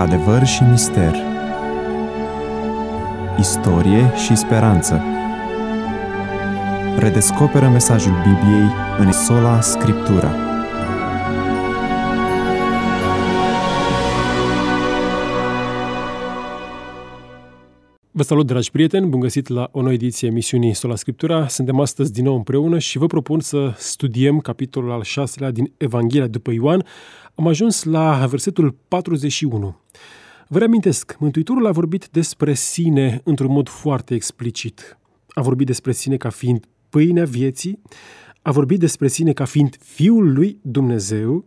Adevăr și mister, istorie și speranță. Redescoperă mesajul Bibliei în Sola Scriptura. Vă salut, dragi prieteni, bun găsit la o nouă ediție a emisiunii Sola Scriptura. Suntem astăzi din nou împreună și vă propun să studiem capitolul al 6-lea din Evanghelia după Ioan. Am ajuns la versetul 41. Vă reamintesc, Mântuitorul a vorbit despre sine într-un mod foarte explicit. A vorbit despre sine ca fiind pâinea vieții, a vorbit despre sine ca fiind Fiul lui Dumnezeu.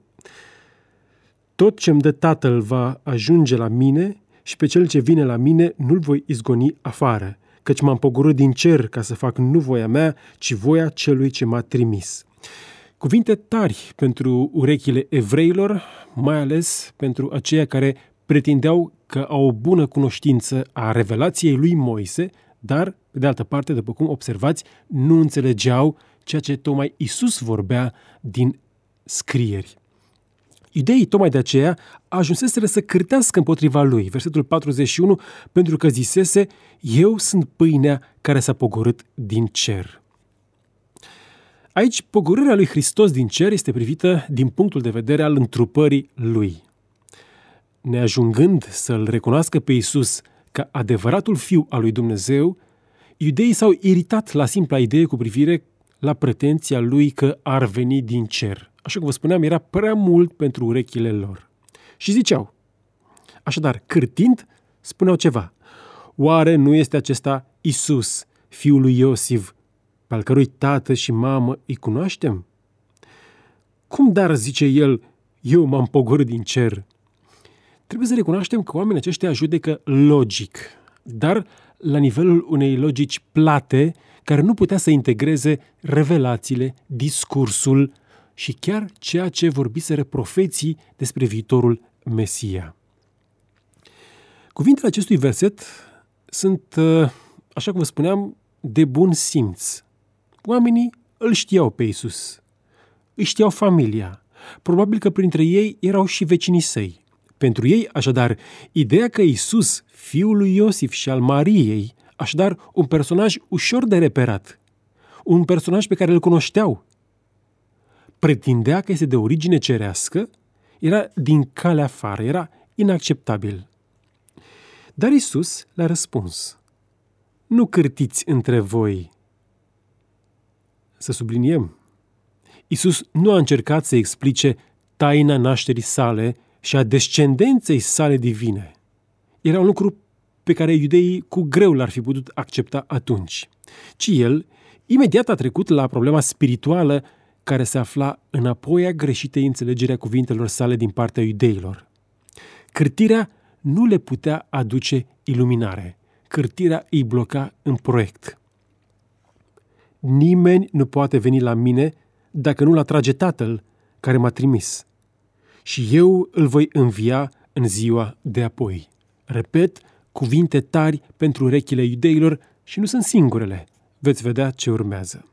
Tot ce-mi dă Tatăl va ajunge la mine și pe cel ce vine la mine nu-l voi izgoni afară, căci m-am pogorât din cer ca să fac nu voia mea, ci voia celui ce m-a trimis. Cuvinte tari pentru urechile evreilor, mai ales pentru aceia care pretindeau că au o bună cunoștință a revelației lui Moise, dar, pe de altă parte, după cum observați, nu înțelegeau ceea ce tocmai Iisus vorbea din scrieri. Iudeii tocmai de aceea ajunseseră să cârtească împotriva lui, versetul 41, pentru că zisese: eu sunt pâinea care s-a pogorât din cer. Aici, pogorârea lui Hristos din cer este privită din punctul de vedere al întrupării lui. Neajungând să-l recunoască pe Iisus ca adevăratul Fiu al lui Dumnezeu, iudeii s-au iritat la simpla idee cu privire la pretenția lui că ar veni din cer. Așa cum vă spuneam, era prea mult pentru urechile lor. Și ziceau, așadar, cârtind, spuneau ceva. Oare nu este acesta Iisus, fiul lui Iosif, pe al cărui tată și mamă îi cunoaștem? Cum dar, zice el, eu m-am pogorât din cer? Trebuie să recunoaștem că oamenii aceștia judecă logic, dar la nivelul unei logici plate, care nu putea să integreze revelațiile, discursul și chiar ceea ce vorbiseră profeții despre viitorul Mesia. Cuvintele acestui verset sunt, așa cum vă spuneam, de bun simț. Oamenii îl știau pe Iisus, îi știau familia, probabil că printre ei erau și vecinii săi. Pentru ei, așadar, ideea că Iisus, fiul lui Iosif și al Mariei, așadar un personaj ușor de reperat, un personaj pe care îl cunoșteau, pretindea că este de origine cerească, era din calea afară, era inacceptabil. Dar Iisus le-a răspuns: nu cârtiți între voi. Să subliniem, Iisus nu a încercat să explice taina nașterii sale și a descendenței sale divine. Era un lucru pe care iudeii cu greu l-ar fi putut accepta atunci, ci el imediat a trecut la problema spirituală care se afla înapoi a greșitei înțelegeri a cuvintelor sale din partea iudeilor. Cârtirea nu le putea aduce iluminare. Cârtirea îi bloca în proiect. Nimeni nu poate veni la mine dacă nu-l atrage Tatăl care m-a trimis. Și eu îl voi învia în ziua de apoi. Repet, cuvinte tari pentru urechile iudeilor și nu sunt singurele. Veți vedea ce urmează.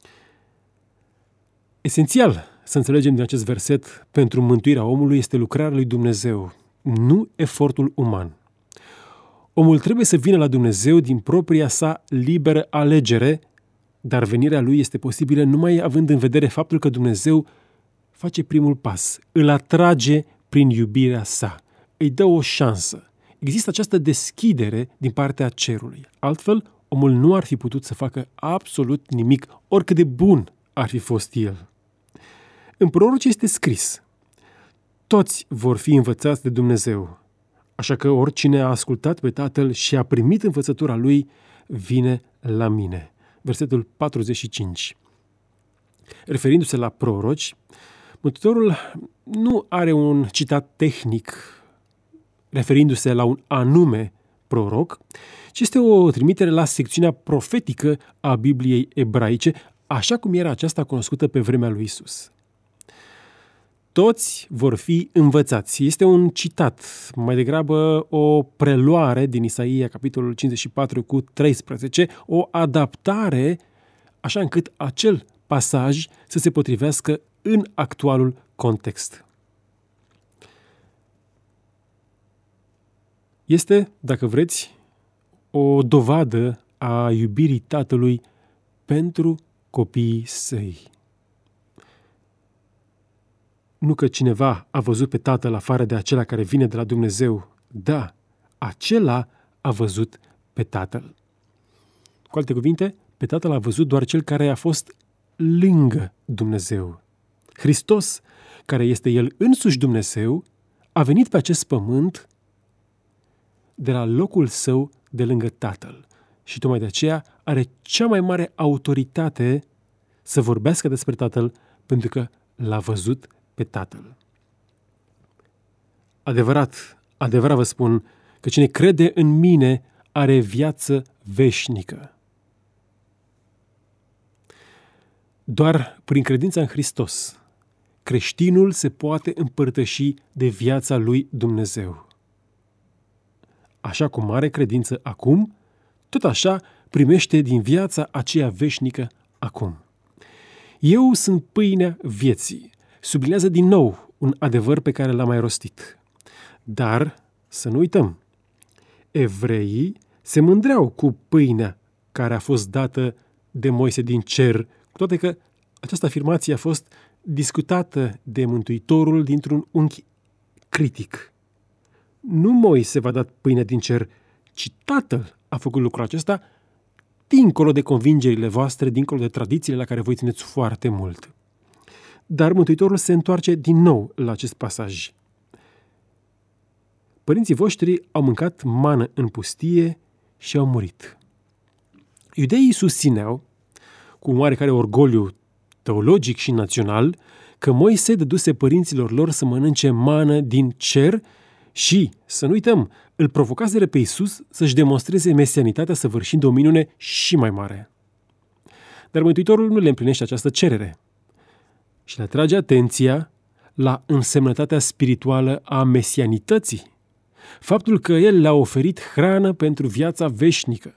Esențial să înțelegem din acest verset pentru mântuirea omului este lucrarea lui Dumnezeu, nu efortul uman. Omul trebuie să vină la Dumnezeu din propria sa liberă alegere, dar venirea lui este posibilă numai având în vedere faptul că Dumnezeu face primul pas, îl atrage prin iubirea sa, îi dă o șansă. Există această deschidere din partea cerului. Altfel, omul nu ar fi putut să facă absolut nimic, oricât de bun ar fi fost el. În proroci este scris: toți vor fi învățați de Dumnezeu, așa că oricine a ascultat pe Tatăl și a primit învățătura lui, vine la mine. Versetul 45. Referindu-se la proroci, Mântuitorul nu are un citat tehnic referindu-se la un anume proroc, ci este o trimitere la secțiunea profetică a Bibliei ebraice, așa cum era aceasta cunoscută pe vremea lui Isus. Toți vor fi învățați. Este un citat, mai degrabă o preluare din Isaia, capitolul 54 cu 13, o adaptare așa încât acel pasaj să se potrivească în actualul context. Este, dacă vreți, o dovadă a iubirii Tatălui pentru copiii săi. Nu că cineva a văzut pe Tatăl afară de acela care vine de la Dumnezeu. Da, acela a văzut pe Tatăl. Cu alte cuvinte, pe Tatăl a văzut doar cel care a fost lângă Dumnezeu. Hristos, care este El însuși Dumnezeu, a venit pe acest pământ de la locul său de lângă Tatăl. Și tocmai de aceea are cea mai mare autoritate să vorbească despre Tatăl, pentru că l-a văzut pe Tatăl. Adevărat vă spun că cine crede în mine are viață veșnică. Doar prin credința în Hristos, creștinul se poate împărtăși de viața lui Dumnezeu. Așa cum are credință acum, tot așa primește din viața aceea veșnică acum. Eu sunt pâinea vieții. Sublinează din nou un adevăr pe care l-am mai rostit. Dar să nu uităm, evreii se mândreau cu pâinea care a fost dată de Moise din cer, cu toate că această afirmație a fost discutată de Mântuitorul dintr-un unghi critic. Nu Moise v-a dat pâinea din cer, ci Tatăl a făcut lucrul acesta dincolo de convingerile voastre, dincolo de tradițiile la care voi țineți foarte mult. Dar Mântuitorul se întoarce din nou la acest pasaj. Părinții voștri au mâncat mană în pustie și au murit. Iudeii susțineau, cu un oarecare orgoliu teologic și național, că Moise dăduse părinților lor să mănânce mană din cer și, să nu uităm, îl provocaseră pe Iisus să-și demonstreze mesianitatea săvârșind o minune și mai mare. Dar Mântuitorul nu le împlinește această cerere și le atrage atenția la însemnătatea spirituală a mesianității, faptul că El le-a oferit hrană pentru viața veșnică.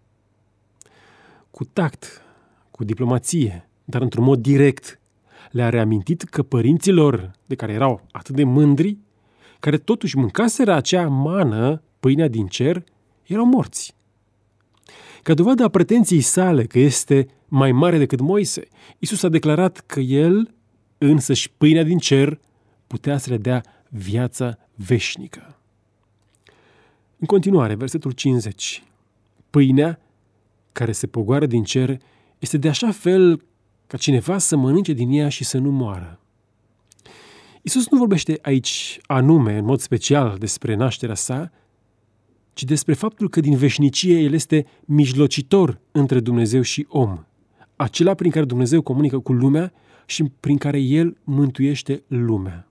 Cu tact, cu diplomație, dar într-un mod direct, le-a reamintit că părinților, de care erau atât de mândri, care totuși mâncaseră acea mană, pâinea din cer, erau morți. Ca dovadă a pretenției sale că este mai mare decât Moise, Iisus a declarat că El, însăși pâinea din cer, putea să le dea viața veșnică. În continuare, versetul 50. Pâinea care se pogoară din cer este de așa fel ca cineva să mănânce din ea și să nu moară. Iisus nu vorbește aici anume, în mod special, despre nașterea sa, ci despre faptul că din veșnicie El este mijlocitor între Dumnezeu și om, acela prin care Dumnezeu comunică cu lumea și prin care El mântuiește lumea.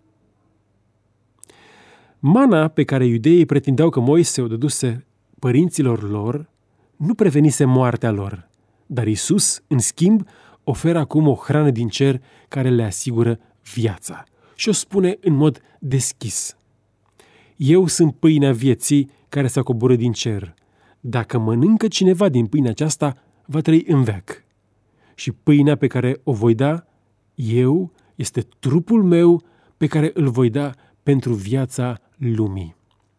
Mana pe care iudeii pretindeau că Moise o dăduse părinților lor nu prevenise moartea lor, dar Iisus, în schimb, oferă acum o hrană din cer care le asigură viața. Și o spune în mod deschis. Eu sunt pâinea vieții care s-a coborât din cer. Dacă mănâncă cineva din pâinea aceasta, va trăi în veac. Și pâinea pe care o voi da eu este trupul meu pe care îl voi da pentru viața lumii.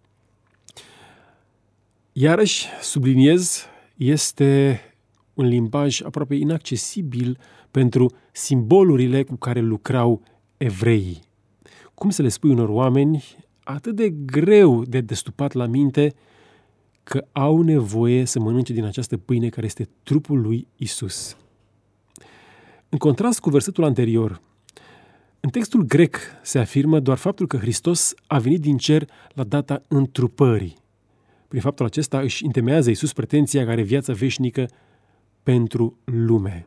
Iarăși, subliniez, este un limbaj aproape inaccesibil pentru simbolurile cu care lucrau evreii. Cum să le spui unor oameni atât de greu de destupat la minte că au nevoie să mănânce din această pâine care este trupul lui Isus. În contrast cu versetul anterior, în textul grec se afirmă doar faptul că Hristos a venit din cer la data întrupării. Prin faptul acesta își întemeiază Iisus pretenția care viața veșnică pentru lume.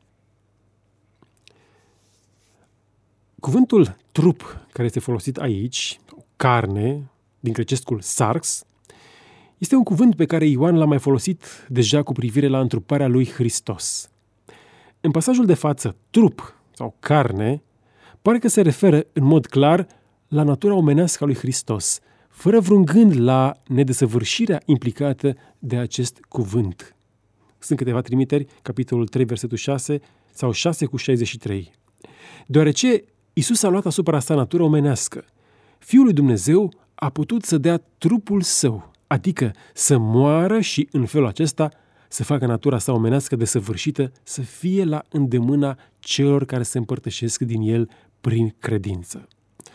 Cuvântul trup care este folosit aici, carne, din grecescul sarx, este un cuvânt pe care Ioan l-a mai folosit deja cu privire la întruparea lui Hristos. În pasajul de față, trup sau carne, pare că se referă în mod clar la natura omenească a lui Hristos, fără vreun gând la nedesăvârșirea implicată de acest cuvânt. Sunt câteva trimiteri, capitolul 3, versetul 6 sau 6:63. Deoarece Iisus a luat asupra sa natura omenească, Fiul lui Dumnezeu a putut să dea trupul său, adică să moară și în felul acesta să facă natura sa omenească desăvârșită să fie la îndemâna celor care se împărtășesc din el prin credință.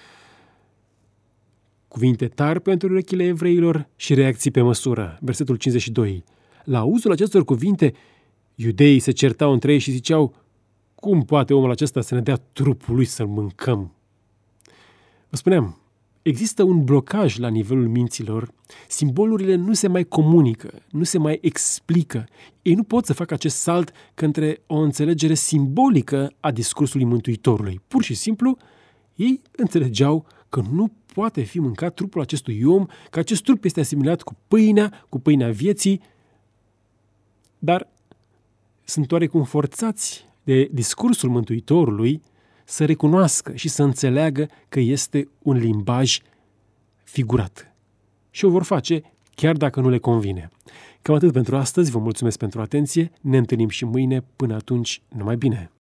Cuvinte tari pentru urechile evreilor și reacții pe măsură. Versetul 52. La auzul acestor cuvinte, iudeii se certau între ei și ziceau: cum poate omul acesta să ne dea trupul lui să-l mâncăm? Vă spuneam, există un blocaj la nivelul minților, simbolurile nu se mai comunică, nu se mai explică. Ei nu pot să facă acest salt către o înțelegere simbolică a discursului Mântuitorului. Pur și simplu, ei înțelegeau că nu poate fi mâncat trupul acestui om, că acest trup este asimilat cu pâinea vieții, dar sunt oarecum forțați de discursul Mântuitorului să recunoască și să înțeleagă că este un limbaj figurat. Și o vor face chiar dacă nu le convine. Cam atât pentru astăzi, vă mulțumesc pentru atenție, ne întâlnim și mâine, până atunci, numai bine!